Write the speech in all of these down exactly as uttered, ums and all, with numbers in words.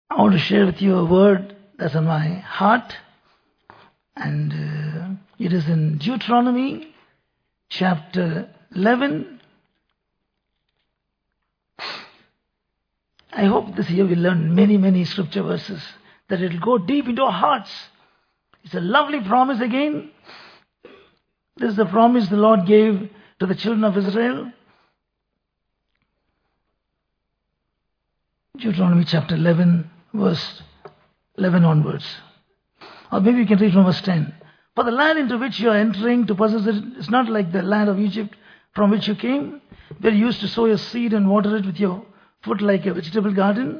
I want to share with you a word that's on my heart, and uh, it is in Deuteronomy chapter eleven. I hope this year we'll learn many, many scripture verses, that it will go deep into our hearts. It's a lovely promise again. This is the promise the Lord gave to the children of Israel. Deuteronomy chapter eleven, verse eleven onwards. Or maybe you can read from verse ten. For the land into which you are entering to possess it is not like the land of Egypt from which you came, where you used to sow your seed and water it with your foot like a vegetable garden.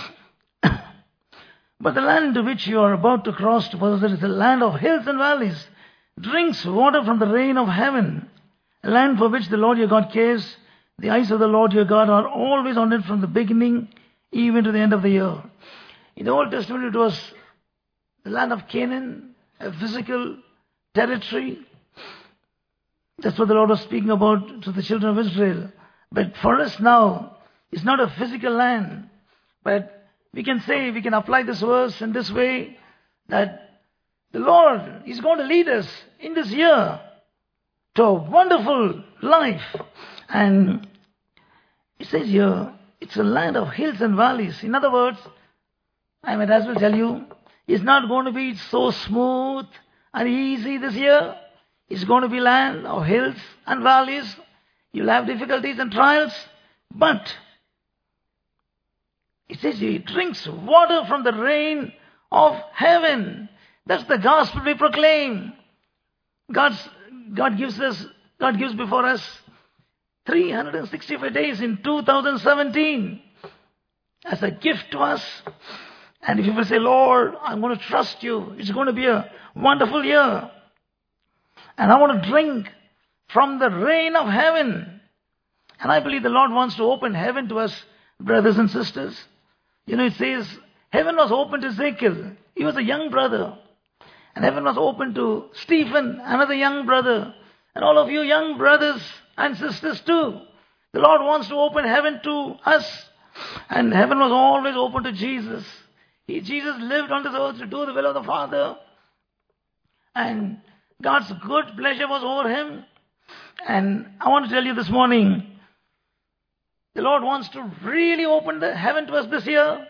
But the land into which you are about to cross to possess it is a land of hills and valleys, drinks water from the rain of heaven, a land for which the Lord your God cares. The eyes of the Lord your God are always on it from the beginning even to the end of the year. In the Old Testament it was the land of Canaan, a physical territory. That's what the Lord was speaking about to the children of Israel. But for us now, it's not a physical land, but we can say, we can apply this verse in this way, that the Lord is going to lead us in this year to a wonderful life. And it says here, it's a land of hills and valleys. In other words, I might as well tell you, it's not going to be so smooth and easy this year. It's going to be land of hills and valleys. You'll have difficulties and trials, but it says he drinks water from the rain of heaven. That's the gospel we proclaim. God's, God gives us, God gives before us three hundred sixty-five days in two thousand seventeen as a gift to us. And if you will say, Lord, I'm going to trust you, it's going to be a wonderful year. And I want to drink from the rain of heaven. And I believe the Lord wants to open heaven to us, brothers and sisters. You know, it says, heaven was open to Ezekiel. He was a young brother. And heaven was open to Stephen, another young brother. And all of you young brothers and sisters too. The Lord wants to open heaven to us. And heaven was always open to Jesus. He, Jesus lived on this earth to do the will of the Father. And God's good pleasure was over him. And I want to tell you this morning, the Lord wants to really open the heaven to us this year.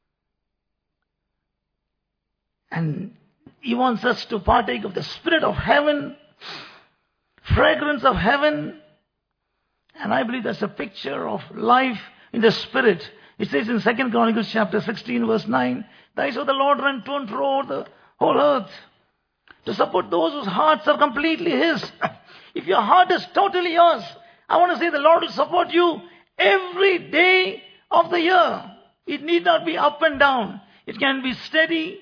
And He wants us to partake of the spirit of heaven, fragrance of heaven. And I believe that's a picture of life in the spirit. It says in Second Chronicles chapter sixteen verse nine, the eyes of the Lord run to and fro over the whole earth to support those whose hearts are completely His. If your heart is totally yours, I want to say the Lord will support you every day of the year. It need not be up and down. It can be steady.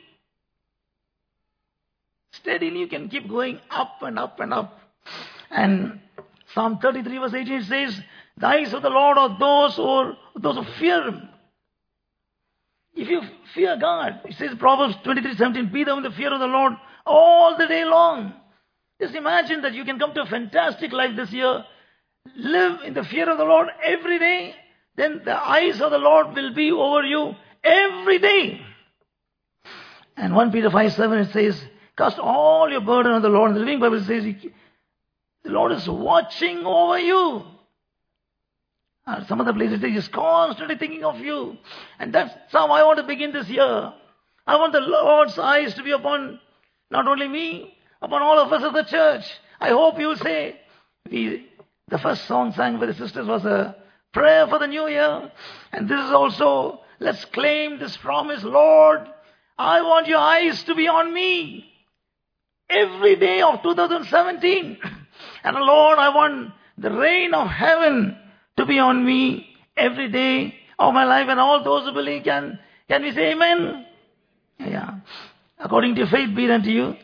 Steadily you can keep going up and up and up. And Psalm thirty-three verse eighteen says, the eyes of the Lord are those who, are, those who fear Him. If you fear God, it says Proverbs twenty-three seventeen, be thou in the fear of the Lord all the day long. Just imagine that you can come to a fantastic life this year. Live in the fear of the Lord every day. Then the eyes of the Lord will be over you every day. And First Peter five seven it says, cast all your burden on the Lord. And the Living Bible says, the Lord is watching over you. And some other places say, He's constantly thinking of you. And that's how I want to begin this year. I want the Lord's eyes to be upon not only me, upon all of us as the church. I hope you will say, we, the first song sang by the sisters was a prayer for the new year. And this is also, let's claim this promise, Lord, I want your eyes to be on me every day of two thousand seventeen. And Lord, I want the rain of heaven to be on me every day of my life. And all those who believe, can, can we say amen? Yeah. According to your faith, be it unto you.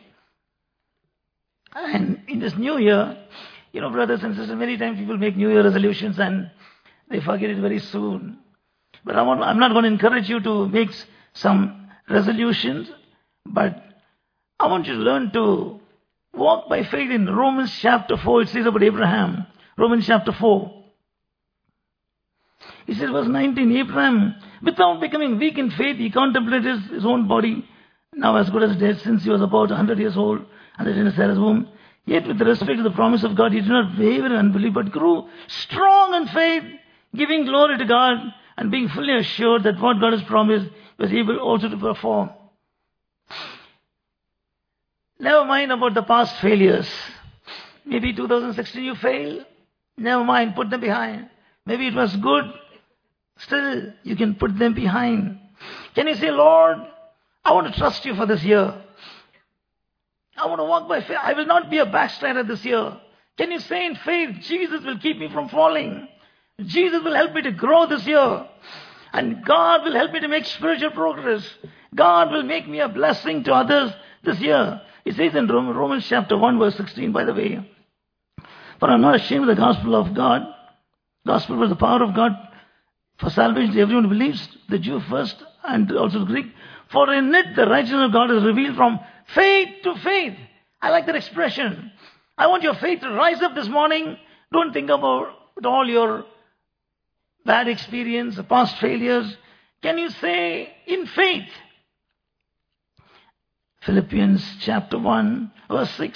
And in this new year, you know, brothers and sisters, many times people make New Year resolutions and they forget it very soon. But I want, I'm not going to encourage you to make some resolutions, but I want you to learn to walk by faith. In Romans chapter four, it says about Abraham. Romans chapter four. He said, verse nineteen, Abraham, without becoming weak in faith, he contemplated his, his own body, now as good as dead, since he was about one hundred years old, and in Sarah's womb. Yet with respect to the promise of God, he did not waver in unbelief, but grew strong in faith, giving glory to God, and being fully assured that what God has promised, he was able also to perform. Never mind about the past failures. Maybe two thousand sixteen you failed. Never mind, put them behind. Maybe it was good. Still, you can put them behind. Can you say, Lord, I want to trust you for this year. I want to walk by faith. I will not be a backslider this year. Can you say in faith, Jesus will keep me from falling. Jesus will help me to grow this year. And God will help me to make spiritual progress. God will make me a blessing to others this year. It says in Romans chapter one verse sixteen, by the way, for I am not ashamed of the gospel of God. Gospel was the power of God for salvation to everyone who believes, the Jew first and also the Greek. For in it the righteousness of God is revealed from faith to faith. I like that expression. I want your faith to rise up this morning. Don't think about all your bad experience, past failures. Can you say in faith? Philippians chapter one, verse six.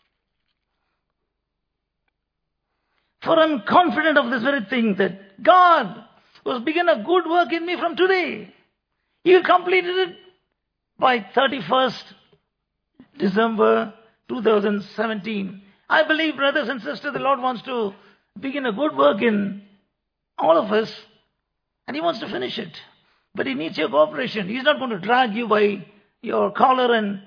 For I am confident of this very thing, that God who has begun a good work in me from today, He will complete it by thirty-first December two thousand seventeen. I believe, brothers and sisters, the Lord wants to begin a good work in all of us, and He wants to finish it. But He needs your cooperation. He's not going to drag you by your collar and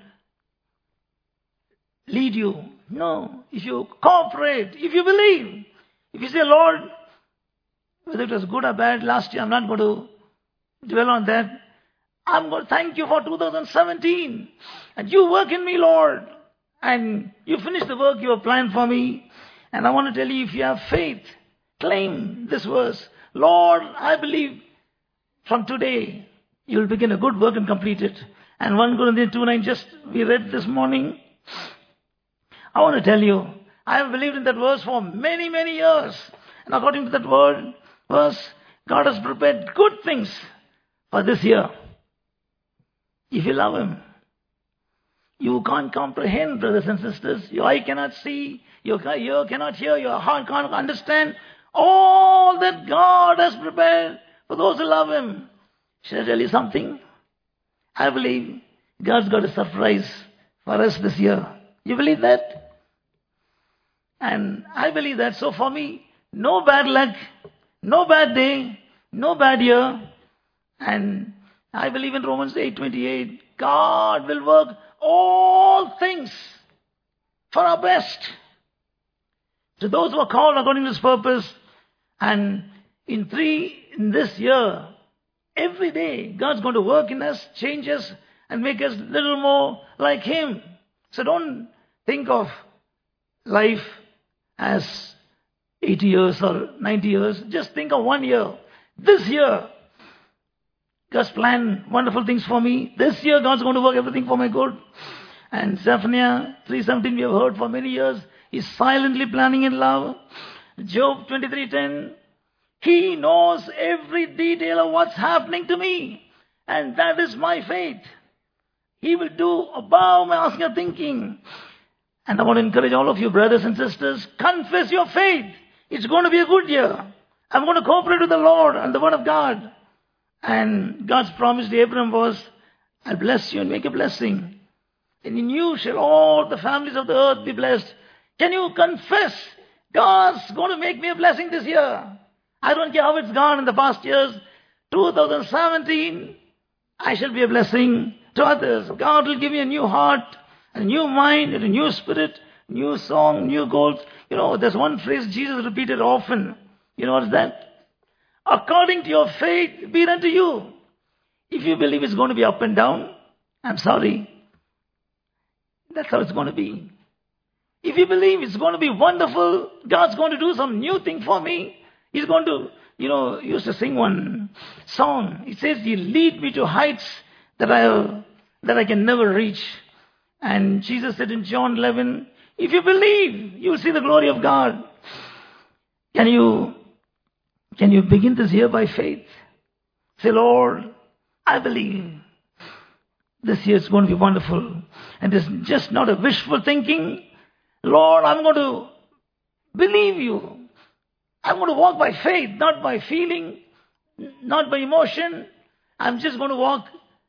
lead you. No. If you cooperate, if you believe, if you say, Lord, whether it was good or bad last year, I'm not going to dwell on that. I'm going to thank you for two thousand seventeen. And you work in me, Lord. And you finish the work you have planned for me. And I want to tell you, if you have faith, claim this verse. Lord, I believe from today you will begin a good work and complete it. And First Corinthians two nine, just we read this morning. I want to tell you, I have believed in that verse for many, many years. And according to that word, verse, God has prepared good things for this year. If you love Him. You can't comprehend, brothers and sisters. Your eye cannot see, your ear cannot hear, your heart can't understand all that God has prepared for those who love Him. Shall I tell you something? I believe God's got a surprise for us this year. You believe that? And I believe that. So for me, no bad luck, no bad day, no bad year. And I believe in Romans eight twenty-eight, God will work all things for our best. To those who are called according to His purpose. And in three, in this year, every day, God's going to work in us, change us, and make us a little more like Him. So don't think of life as eighty years or ninety years. Just think of one year. This year, God's planned wonderful things for me. This year, God's going to work everything for my good. And Zephaniah three seventeen, we have heard for many years. He's silently planning in love. Job twenty-three ten, He knows every detail of what's happening to me. And that is my faith. He will do above my asking or thinking. And I want to encourage all of you, brothers and sisters, confess your faith. It's going to be a good year. I'm going to cooperate with the Lord and the Word of God. And God's promise to Abraham was, I'll bless you and make a blessing. And in you shall all the families of the earth be blessed. Can you confess, God's going to make me a blessing this year? I don't care how it's gone in the past years. two thousand seventeen, I shall be a blessing to others. God will give me a new heart, a new mind, a new spirit, new song, new goals. You know, there's one phrase Jesus repeated often. You know what's that? According to your faith, be it unto you. If you believe it's going to be up and down, I'm sorry. That's how it's going to be. If you believe it's going to be wonderful, God's going to do some new thing for me. He's going to, you know, used to sing one song. It says, He lead me to heights that I that I can never reach. And Jesus said in John eleven, if you believe, you will see the glory of God. Can you Can you begin this year by faith? Say, Lord, I believe this year is going to be wonderful. And it's just not a wishful thinking. Lord, I'm going to believe you. I'm going to walk by faith, not by feeling, not by emotion. I'm just going to walk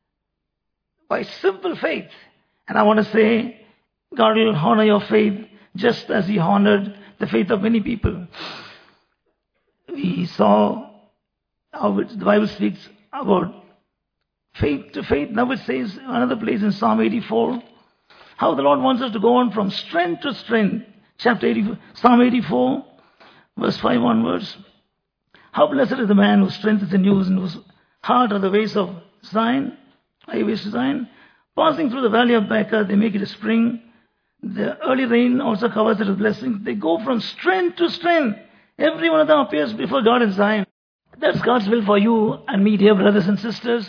by simple faith. And I want to say, God will honor your faith just as He honored the faith of many people. We saw how the Bible speaks about faith to faith. Now it says another place in Psalm eighty-four, how the Lord wants us to go on from strength to strength. Chapter eighty-four, Psalm eighty-four, verse five onwards. How blessed is the man whose strength is in you, and whose heart are the ways of Zion, highways to Zion. Passing through the valley of Baca, they make it a spring. The early rain also covers it with blessings. They go from strength to strength. Every one of them appears before God in Zion. That's God's will for you and me, dear brothers and sisters.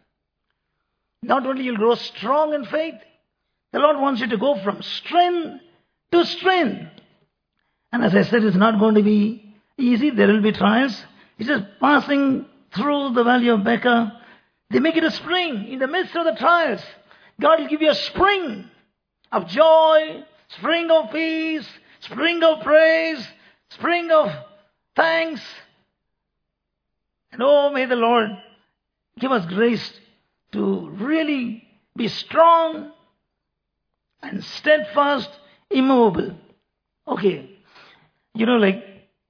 Not only you'll grow strong in faith, the Lord wants you to go from strength to strength. And as I said, it's not going to be easy. There will be trials. It's just passing through the valley of Baca. They make it a spring in the midst of the trials. God will give you a spring of joy, spring of peace, spring of praise, spring of thanks. And oh, may the Lord give us grace to really be strong and steadfast, immovable. Okay, you know, like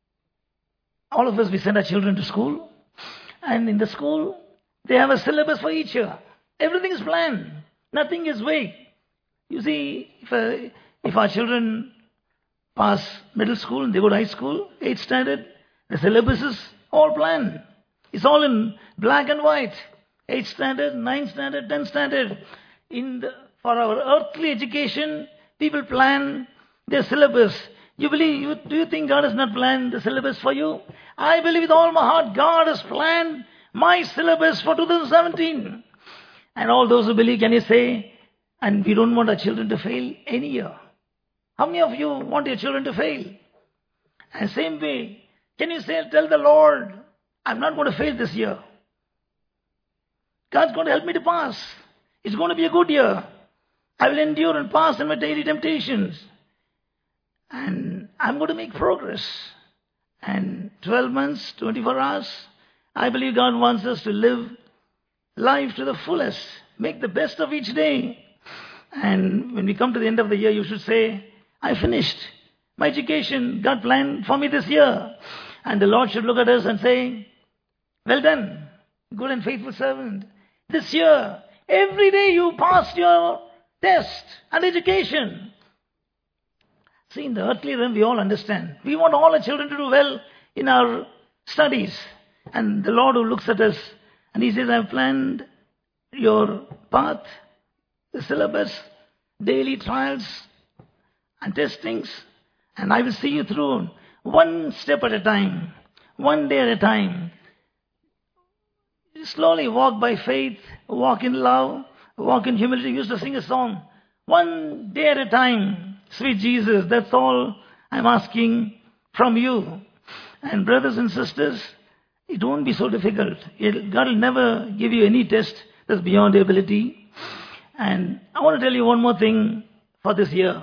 all of us, we send our children to school, and in the school, they have a syllabus for each year. Everything is planned. Nothing is vague. You see, if, uh, if our children pass middle school and they go to high school, eighth standard, the syllabus is all planned. It's all in black and white. eighth standard, ninth standard, tenth standard. In the, for our earthly education, people plan their syllabus. You believe? You, do you think God has not planned the syllabus for you? I believe with all my heart, God has planned my syllabus for two thousand seventeen. And all those who believe, can you say, and we don't want our children to fail any year? How many of you want your children to fail? And same way, can you say, tell the Lord, I'm not going to fail this year. God's going to help me to pass. It's going to be a good year. I will endure and pass in my daily temptations. And I'm going to make progress. And twelve months, twenty-four hours, I believe God wants us to live life to the fullest. Make the best of each day. And when we come to the end of the year, you should say, I finished my education. God planned for me this year. And the Lord should look at us and say, well done, good and faithful servant. This year, every day you passed your test and education. See, in the earthly realm, we all understand. We want all our children to do well in our studies. And the Lord who looks at us, and He says, I've planned your path, the syllabus, daily trials and testings, and I will see you through one step at a time, one day at a time. Slowly walk by faith, walk in love, walk in humility. We used to sing a song, one day at a time. Sweet Jesus, that's all I'm asking from you. And brothers and sisters, it won't be so difficult. It, God will never give you any test that's beyond your ability. And I want to tell you one more thing for this year.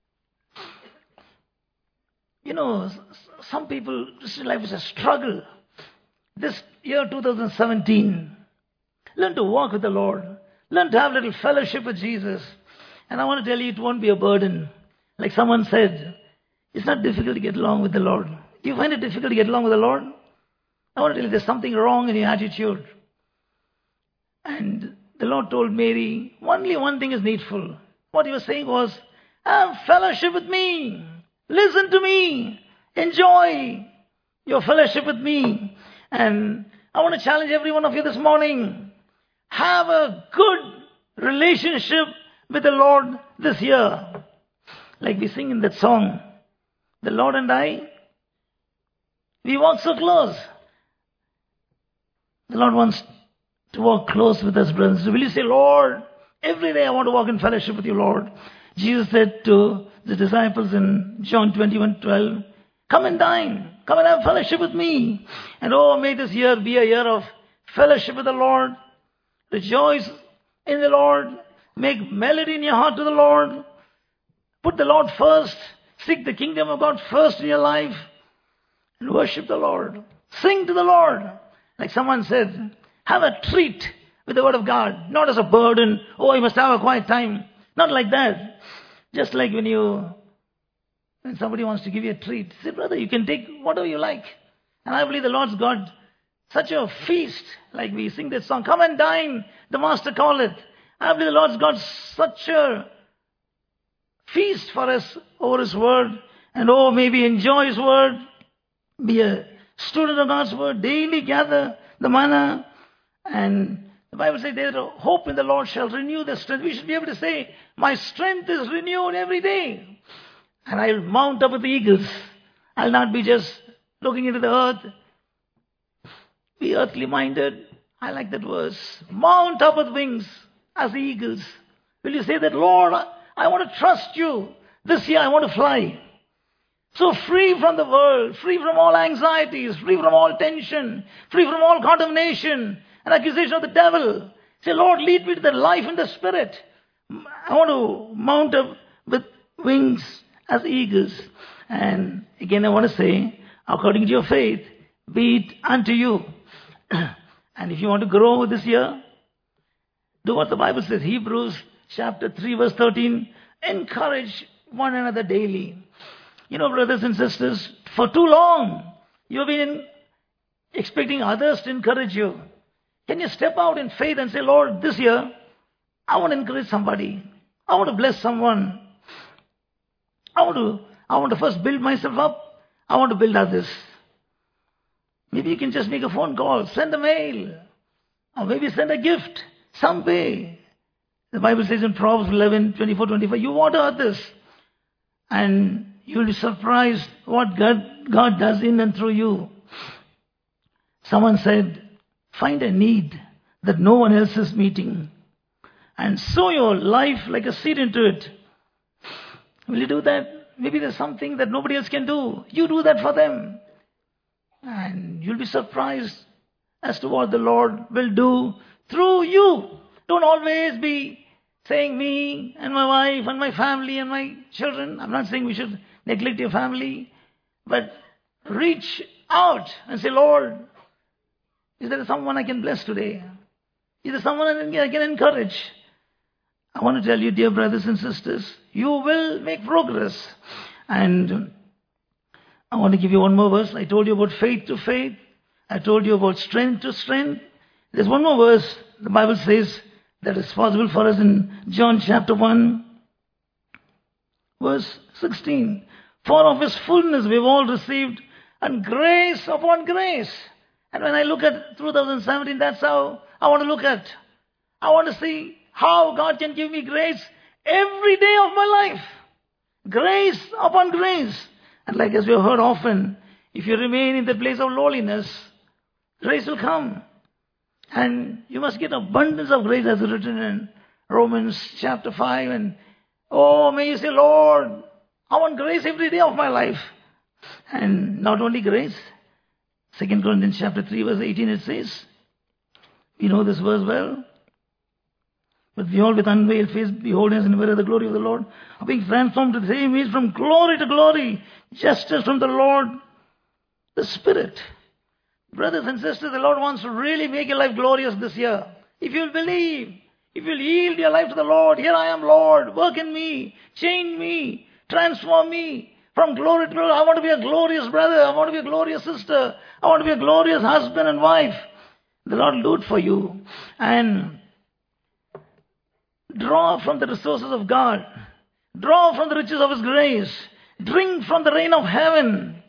You know, some people, Christian life is a struggle. This year, two thousand seventeen, learn to walk with the Lord. Learn to have a little fellowship with Jesus. And I want to tell you, it won't be a burden. Like someone said, it's not difficult to get along with the Lord. Do you find it difficult to get along with the Lord? I want to tell you, there's something wrong in your attitude. And the Lord told Mary, only one thing is needful. What He was saying was, have fellowship with me. Listen to me. Enjoy your fellowship with me. And I want to challenge every one of you this morning. Have a good relationship with the Lord this year. Like we sing in that song, the Lord and I, we walk so close. The Lord wants to walk close with us, brothers. So will you say, Lord, every day I want to walk in fellowship with you, Lord. Jesus said to the disciples in John twenty-one twelve, Come and dine. Come and have fellowship with me. And oh, may this year be a year of fellowship with the Lord. Rejoice in the Lord. Make melody in your heart to the Lord. Put the Lord first. Seek the kingdom of God first in your life. And worship the Lord. Sing to the Lord. Like someone said, have a treat with the word of God. Not as a burden. Oh, I must have a quiet time. Not like that. Just like when you, when somebody wants to give you a treat. Say, brother, you can take whatever you like. And I believe the Lord's got such a feast. Like we sing this song, come and dine, the Master calleth. I believe the Lord's got such a feast for us over His word. And oh, maybe enjoy His word. Be a student of God's word. Daily gather the manna. And the Bible says, their hope in the Lord shall renew their strength. We should be able to say, my strength is renewed every day. And I'll mount up with the eagles. I'll not be just looking into the earth. Be earthly minded. I like that verse. Mount up with wings as the eagles. Will you say that, Lord, I want to trust you. This year I want to fly. So free from the world, free from all anxieties, free from all tension, free from all condemnation and accusation of the devil. Say, Lord, lead me to the life in the Spirit. I want to mount up with wings as eagles. And again, I want to say, according to your faith, be it unto you. And if you want to grow this year, do what the Bible says. Hebrews chapter three verse thirteen. Encourage one another daily. You know, brothers and sisters, for too long, you've been expecting others to encourage you. Can you step out in faith and say, Lord, this year, I want to encourage somebody. I want to bless someone. I want to, I want to first build myself up. I want to build others. Maybe you can just make a phone call, send a mail, or maybe send a gift, some way. The Bible says in Proverbs eleven, twenty-four, twenty-five, you water others. And you will be surprised what God, God does in and through you. Someone said, find a need that no one else is meeting and sow your life like a seed into it. Will you do that? Maybe there's something that nobody else can do. You do that for them. And you'll be surprised as to what the Lord will do through you. Don't always be saying me and my wife and my family and my children. I'm not saying we should neglect your family. But reach out and say, Lord, is there someone I can bless today? Is there someone I can encourage? I want to tell you, dear brothers and sisters, you will make progress. And I want to give you one more verse. I told you about faith to faith. I told you about strength to strength. There's one more verse. The Bible says that is possible for us in John chapter one, verse sixteen. For of His fullness we've all received, and grace upon grace. And when I look at two thousand seventeen, that's how I want to look at. I want to see how God can give me grace every day of my life. Grace upon grace. And like as we have heard often, if you remain in the place of lowliness, grace will come. And you must get abundance of grace as written in Romans chapter five. And oh, may you say, Lord, I want grace every day of my life. And not only grace, Second Corinthians chapter three verse eighteen it says, you know this verse well. But behold, with unveiled face, behold as in mirror the glory of the Lord, are being transformed to the same image from glory to glory, just as from the Lord, the Spirit. Brothers and sisters, the Lord wants to really make your life glorious this year. If you'll believe, if you'll yield your life to the Lord, here I am, Lord, work in me, change me, transform me from glory to glory. I want to be a glorious brother. I want to be a glorious sister. I want to be a glorious husband and wife. The Lord will do it for you. And draw from the resources of God. Draw from the riches of His grace. Drink from the rain of heaven.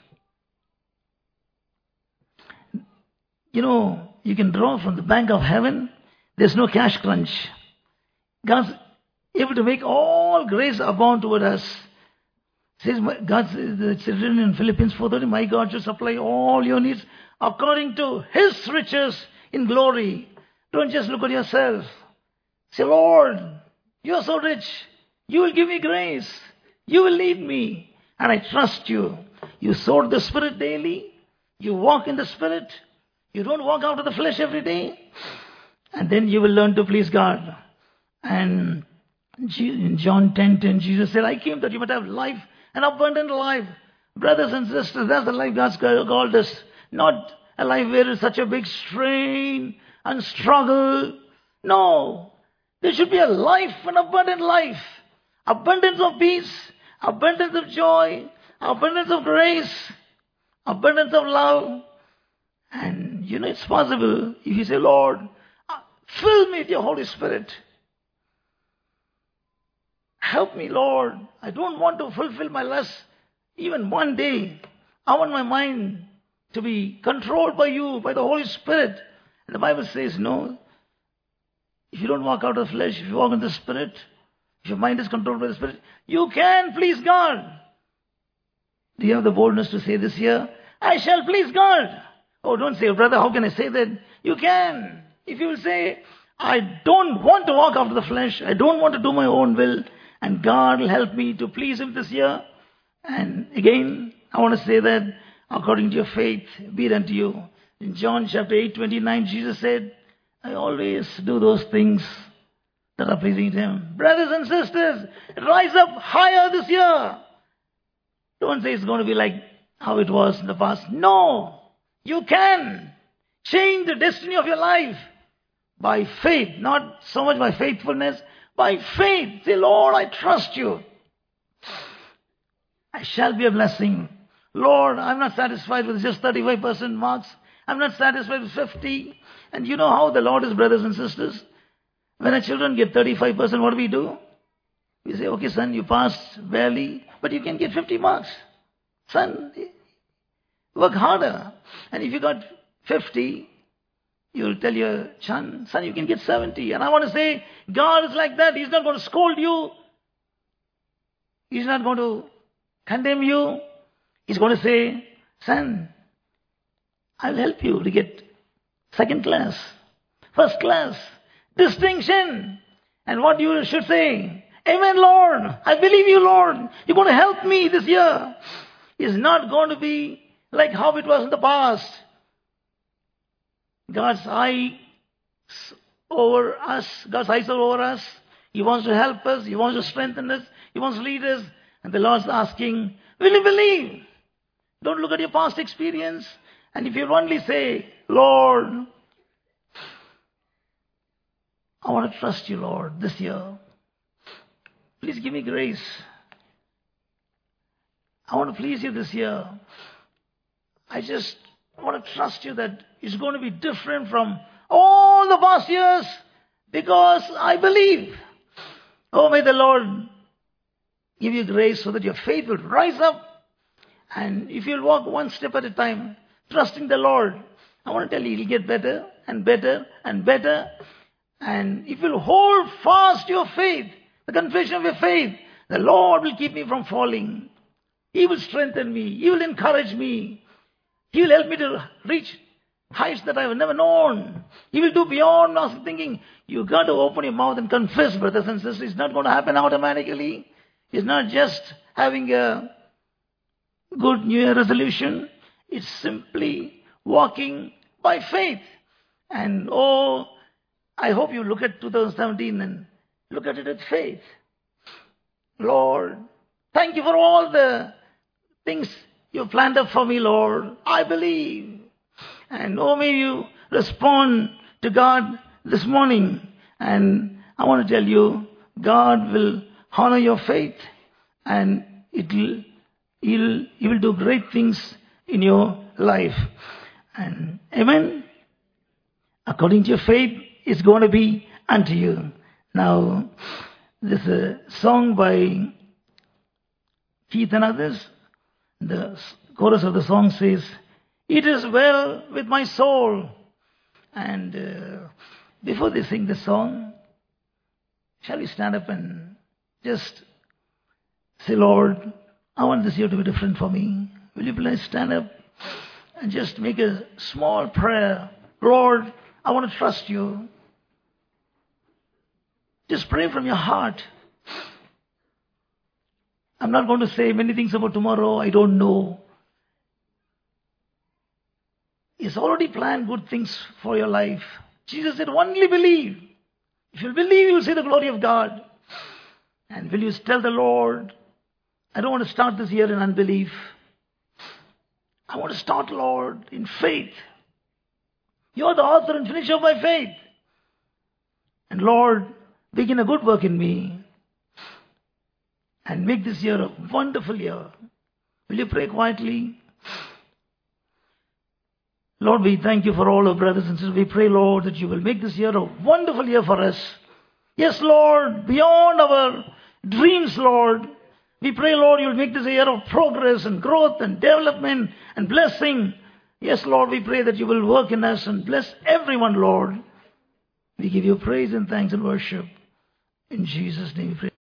You know, you can draw from the bank of heaven. There's no cash crunch. God's able to make all grace abound toward us. Says God, it's written in Philippians four thirty, my God shall supply all your needs according to His riches in glory. Don't just look at yourself. Say, Lord, you are so rich. You will give me grace. You will lead me. And I trust you. You You sow the Spirit daily. You walk in the Spirit. You don't walk out of the flesh every day. And then you will learn to please God. And in John ten ten, Jesus said, I came that you might have life, an abundant life. Brothers and sisters, that's the life God's called us. Not a life where it's such a big strain and struggle. No. There should be a life, an abundant life. Abundance of peace, abundance of joy, abundance of grace, abundance of love. And you know it's possible if you say, Lord, fill me with your Holy Spirit. Help me, Lord. I don't want to fulfill my lust even one day. I want my mind to be controlled by you, by the Holy Spirit. And the Bible says, no. If you don't walk out of the flesh, if you walk in the Spirit, if your mind is controlled by the Spirit, you can please God. Do you have the boldness to say this year? I shall please God. Oh, don't say, brother, how can I say that? You can. If you will say, I don't want to walk after the flesh. I don't want to do my own will. And God will help me to please Him this year. And again, I want to say that according to your faith, be it unto you. In John chapter eight, twenty-nine, Jesus said, I always do those things that are pleasing to Him. Brothers and sisters, rise up higher this year. Don't say it's going to be like how it was in the past. No, you can change the destiny of your life by faith, not so much by faithfulness, by faith. Say, Lord, I trust you. I shall be a blessing. Lord, I'm not satisfied with just thirty-five percent marks. I'm not satisfied with fifty. And you know how the Lord is, brothers and sisters. When our children get thirty-five percent, what do we do? We say, okay, son, you passed barely, but you can get fifty marks. Son, work harder. And if you got fifty, you'll tell your son, son, you can get seventy. And I want to say, God is like that. He's not going to scold you. He's not going to condemn you. He's going to say, son, I'll help you to get second class, first class, distinction. And what you should say, Amen, Lord. I believe you, Lord. You're going to help me this year. It's not going to be like how it was in the past. God's eyes over us, God's eyes are over us. He wants to help us. He wants to strengthen us. He wants to lead us. And the Lord's asking, will you believe? Don't look at your past experience. And if you only say, Lord, I want to trust you, Lord, this year. Please give me grace. I want to please you this year. I just want to trust you that it's going to be different from all the past years because I believe. Oh, may the Lord give you grace so that your faith will rise up. And if you'll walk one step at a time, trusting the Lord, I want to tell you, it'll get better and better and better. And if you'll hold fast your faith, the confession of your faith, the Lord will keep me from falling. He will strengthen me. He will encourage me. He will help me to reach heights that I have never known. He will do beyond my thinking. You've got to open your mouth and confess, brothers and sisters. It's not going to happen automatically. It's not just having a good New Year resolution. It's simply walking by faith. And oh, I hope you look at two thousand seventeen and look at it with faith. Lord, thank you for all the things you planned up for me, Lord. I believe. And oh, may you respond to God this morning. And I want to tell you, God will honor your faith. And it will, he'll, He will do great things in your life. And amen. According to your faith, it's going to be unto you. Now, there's a song by Keith and others. The chorus of the song says, it is well with my soul. And uh, before they sing the song, shall we stand up and just say, Lord, I want this year to be different for me. Will you please stand up and just make a small prayer? Lord, I want to trust you. Just pray from your heart. I'm not going to say many things about tomorrow. I don't know. He's already planned good things for your life. Jesus said, only believe. If you believe, you'll see the glory of God. And will you tell the Lord, I don't want to start this year in unbelief. I want to start, Lord, in faith. You are the author and finisher of my faith. And Lord, begin a good work in me. And make this year a wonderful year. Will you pray quietly? Lord, we thank you for all our brothers and sisters. We pray, Lord, that you will make this year a wonderful year for us. Yes, Lord, beyond our dreams, Lord. We pray, Lord, you will make this a year of progress and growth and development and blessing. Yes, Lord, we pray that you will work in us and bless everyone, Lord. We give you praise and thanks and worship. In Jesus' name we pray.